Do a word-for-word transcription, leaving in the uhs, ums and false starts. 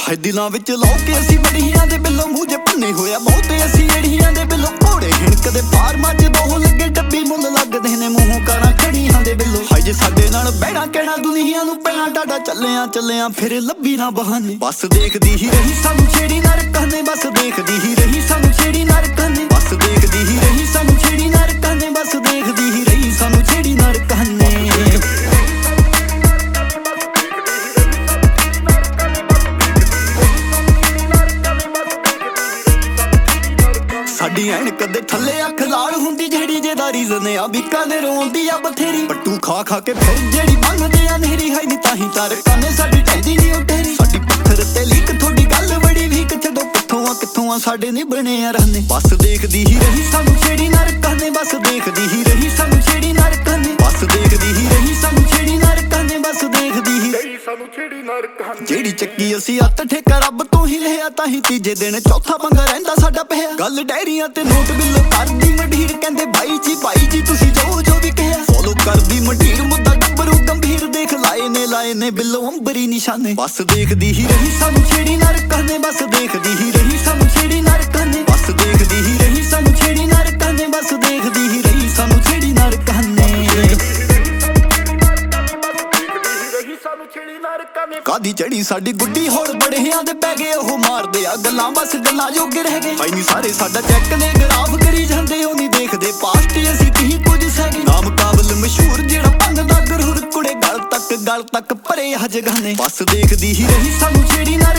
ਹਾਏ ਦਿਲਾਂ ਵਿੱਚ ਲਾ ਕੇ ਅਸੀਂ ਬੜੀਆਂ ਦੇ ਬਿੱਲੋਂ ਮੂੰਹ ਜੇ ਭੰਨੇ ਹੋਇਆ ਬਹੁਤੇ ਅਸੀਂ ਏੜੀਆਂ ਦੇ ਬਿੱਲੋਂ ਘੋੜੇ ਹਿਣਕਦੇ ਪਾਰ ਮੱਝ ਦੋ ਲੱਗੇ ਡੱਬੀ ਮੁੱਲ ਲੱਗਦੇ ਨੇ ਮੂੰਹੋਂ ਕਾਰਾਂ ਖੜੀਆਂ ਦੇ ਬਿੱਲੋਂ। ਹਾਏ ਜੇ ਸਾਡੇ ਨਾਲ ਬਹਿਣਾ ਕਹਿਣਾ ਦੁਨੀਆ ਨੂੰ ਪੈਣਾ ਟਾਡਾ ਚੱਲਿਆਂ ਚੱਲਿਆਂ ਫਿਰ ਲੱਭੀ ਨਾ ਬਹਾਨੇ। ਬਸ ਦੇਖਦੀ ਹੀ ਰਹੀ ਸਾਨੂੰ ਛੇੜੀ ਨਾ ਰੱਖਾਂ ਨੇ, ਬਸ ਦੇਖਦੀ ਹੀ ਰਹੀ ਸਾਨੂੰ ਛੇੜੀ ਨਾ ਰੱਖਾਂ ਨੇ, ਬਸ ਦੇਖਦੀ ਹੀ ਰਹੀ ਸਾਨੂੰ ਛੇੜੀ ਨਾ ਰੱਖਾਂ ਨੇ, ਬਸ ਦੇਖਦੀ ਹੀ ਰਹੀ ਸਾਨੂੰ ਛੇੜੀ ਨਾ ਰੱਖਾਂ ਨੇ। ਸਾਡੀ ਐਨ ਕਦੇ ਥੱਲੇ ਅੱਖ ਲਾਲ ਹੁੰਦੀ ਜਿਹੜੀ ਜਿਹਦਾ ਰੀਜ਼ਨ ਆ ਬਿੱਕਾਂ ਨੇ ਰੋਂਦੀ ਆ ਬਥੇਰੀ ਪੱਟੂ ਖਾ ਖਾ ਕੇ ਫਿਰ ਜਿਹੜੀ ਮੰਗਦੇ ਆ ਨਹਿਰੀ ਹੈ ਨੀ ਤਾਂ ਹੀ ਤਾਰਕਾਂ ਨੇ ਸਾਡੀ ਟੈਂਦੀ ਨਹੀਂ ਉਟੇਰੀ। ਸਾਡੀ ਪੱਥਰ ਤੇ ਲੀਕ ਤੁਹਾਡੀ ਗੱਲ ਬੜੀ ਵੀਕ ਛੱਡੋ ਕਿੱਥੋਂ ਆ ਕਿੱਥੋਂ ਆ ਸਾਡੇ ਨਹੀਂ ਬਣੇ ਆ ਰਹਿੰਦੇ। ਬਸ ਦੇਖਦੀ ਹੀ ਰਹੀ ਸਾਨੂੰ ਛੇੜੀ ਨਾ ਰੱਖਾਂ ਨੇ, ਬਸ ਦੇਖਦੀ ਹੀ ਰਹੀ ਸਾਨੂੰ ਛੇੜੀ ਨਾ ਰੱਖਾਂ ਨੇ, ਬਸ ਦੇਖਦੀ ਹੀ ਰਹੀ ਸਾਨੂੰ ਛੇੜੀ ਨਾ ਰੱਖਾਂ ਨੇ, ਬਸ ਦੇਖਦੀ ਹੀ ਰਹੀ ਸਾਨੂੰ ਛੇੜੀ ਨਾ ਰੱਖਾਂ ਨੇ। ਜਿਹੜੀ ਚੱਕੀ ਅਸੀਂ ਅੱਤ ਠੇਕਾ ਰੱਬ ਤੋਂ ਹੀ ਲਿਆ ਤਾਂ ਹੀ ਤੀਜੇ ਦਿਨ ਚੌਥਾ ਪੰਗਾ ਰਹਿੰਦਾ ਸਾਡਾ ਪਿਆ। ਗੱਲ ਡੈਰੀਆਂ ਤੇ ਨੋਟ ਬਿੱਲ ਕਰਦੀ ਮੰਡੀਰ ਕਹਿੰਦੇ ਬਾਈ ਜੀ ਬਾਈ ਜੀ ਤੁਸੀਂ ਜੋ ਜੋ ਵੀ ਕਿਹਾ ਫੋਲੋ ਕਰਦੀ ਮੰਡੀਰ ਮੁੱਦਾ ਗੱਭਰੂ ਗੰਭੀਰ ਦੇਖ ਲਾਏ ਨੇ ਲਾਏ ਨੇ ਬਿੱਲੋਂ ਅੰਬਰੀ ਨਿਸ਼ਾਨੇ। ਬਸ ਦੇਖਦੀ ਹੀ ਰਹੀ ਸਾਨੂੰ ਛੇੜੀ ਨਾ ਰੱਖਾਂ ਨੇ, ਬਸ ਦੇਖਦੀ ਹੀ ਰਹੀ ਸਾਨੂੰ ਛੇੜੀ ਨਾ ਰੱਖਾਂ ਨੇ, ਬਸ ਦੇਖਦੀ ਹੀ ਰਹੀ ਸਾਨੂੰ ਛੇੜੀ ਨਾ ਰੱਖਾਂ ਨੇ, ਬਸ ਦੇਖਦੀ ਹੀ ਰਹੀ ਸਾਨੂੰ ਛੇੜੀ ਨਾ ਰੱਖਾਂ ਨੇ। ਕਾਦੀ ਚੜੀ ਸਾਡੀ ਗੁੱਡੀ ਹੁਣ ਬੜਿਆਂ ਦੇ ਪੈ ਗਏ ਉਹ ਮਾਰਦੇ ਆ ਗੱਲਾਂ ਬਸ ਗੱਲਾਂ ਜੋਗੇ ਰਹਿ ਗਏ। ਭਾਈ ਨੀ ਸਾਰੇ ਸਾਡਾ ਚੈੱਕ ਨੇ ਗਰਾਫ ਕਰੀ ਜਾਂਦੇ ਉਹ ਨਹੀਂ ਦੇਖਦੇ ਪਾਸਟ ਅਸੀਂ ਕੀ ਕੁਝ ਸਹਿਗੇ। ਨਾਮ ਕਾਬਲ ਮਸ਼ਹੂਰ ਜਿਹੜਾ ਭੰਗਦਾ ਗਰੂਰ ਕੁੜੇ ਗਲ ਤੱਕ ਗਲ ਤੱਕ ਭਰੇ ਹਜਗਾਨੇ। ਬਸ ਦੇਖਦੀ ਹੀ ਰਹੀ ਸਾਨੂੰ ਛੇੜੀ ਨਾ